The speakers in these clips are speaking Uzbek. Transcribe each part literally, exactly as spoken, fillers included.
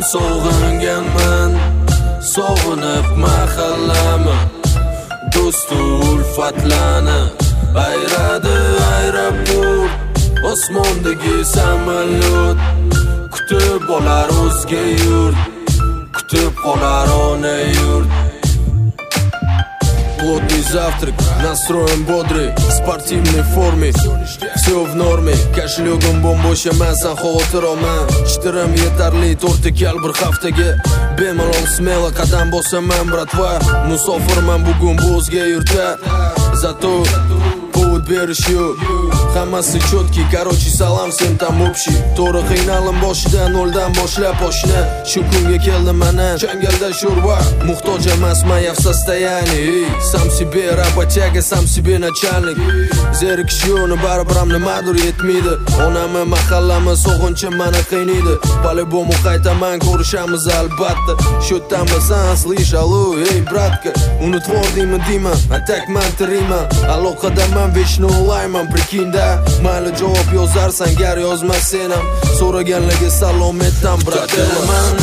sog'inganman, sog'inib mahallami, do'stu ulfatlani ayradi aeroport, osmondagi samolyot, kutib olar o'zga yurt, kutib qolar ona yurt. Плотный завтрак, настроен бодрый, в спортивной форме, все в норме. Кошелегim bo'm-bo'sh emassan, xavotir olma. Chitirim yetarli to'rtta kal bir haftaga. Bemalol smelo qadam bosaman bratva. Musofirman bugun bu o'zga yurtda. Zato повод berish yo'q. Hammasi chotki, короче, salom sen tam общий. To'g'ri qiynalim boshidan noldan boshlab oshna. Shu kunga keldim mana, changalda sho'rva. Muhtoj emasman я в состоянии. Сам себе работяга, сам себе начальник. Zerikish yo'qni baribir ham nimadir yetmaydi. Onamni mahallami sog'inchi meni qiynaydi. По-любому qaytaman, ko'rishamiz albatta. Shu yerdan bilsan, слышь, allo, ey bratка. Unutvordingmi deyman, atak mantiriyman. Aloqadaman, vechno ulayman, prikinda. Mayli javob yozarsan, gar yozmas sen ham. So'raganlarga salom etdan bratelman.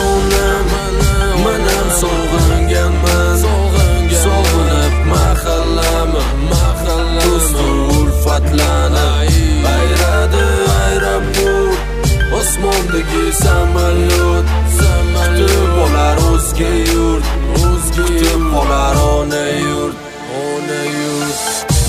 Manam sog'inganman, sog'inib mahallami, do'stu ulfatlani ayradi aeroport, osmondagi samolyot, kutib olar o'zga yurt, kutib qolar ona yurt, ona yurt.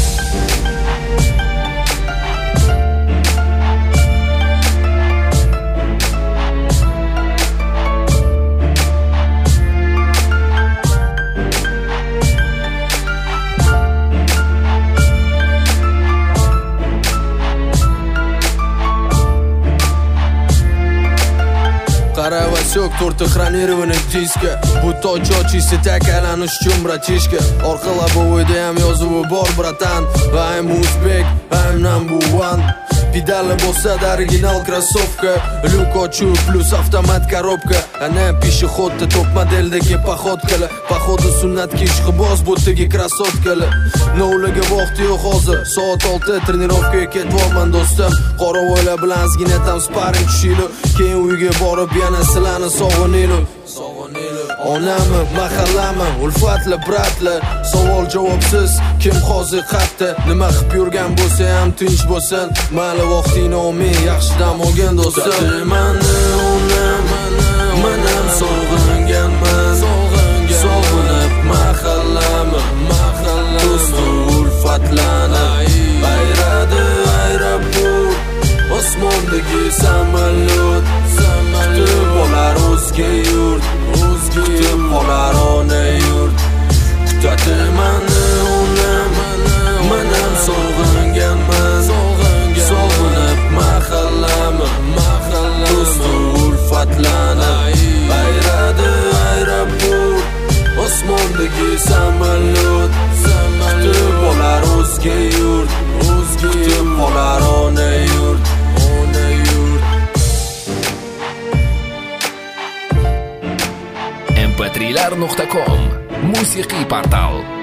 Qaravasyok to'rtta xronirованный diska. Bu toj ochisi takalanish uchun bratishka. Orqa labovoyda ham yozuvi bor bratan. I'm Uzbek, I'm number one. Pedali bosada original krossovka, lyuk ochuv plus avtomat korobka. Ana pishihodda top modeldagi poxodkalar, poxodi sunnatga ishqiboz bo'tdagi krasotkalar. Novlaga vaqt yo'q hozir, soat olti trenirovkaga ketyapman do'stim. Qoravoylar bilan ozgina tam sparring tushaylik, keyin uyga borib yana sizlarni sog'inaylik. Onami, mahallami, ulfatli bratli, savol javobsiz, kim hozir qayerda, nima qilib yurgan bo'lsa ham tinch bo'lsin. Mayli vaqtingni olmay, yaxshi dam olgin do'stim. Mani onam, manam sog'inganman, sog'inib mahallami, do'stu ulfatlani ayradi aeroport, osmondagi samolyot, kutib olar o'zga yurt, kutib qolar ona yurt. Kutadi mani onam, manam sog'inganman, sog'inib mahallami, do'stu ulfatlani ayradi aeroport, osmondagi samolyot, kutib olar o'zga yurt, kutib qolar ona yurt, ona yurt. em p tri lar nuqta com musiqiy portal.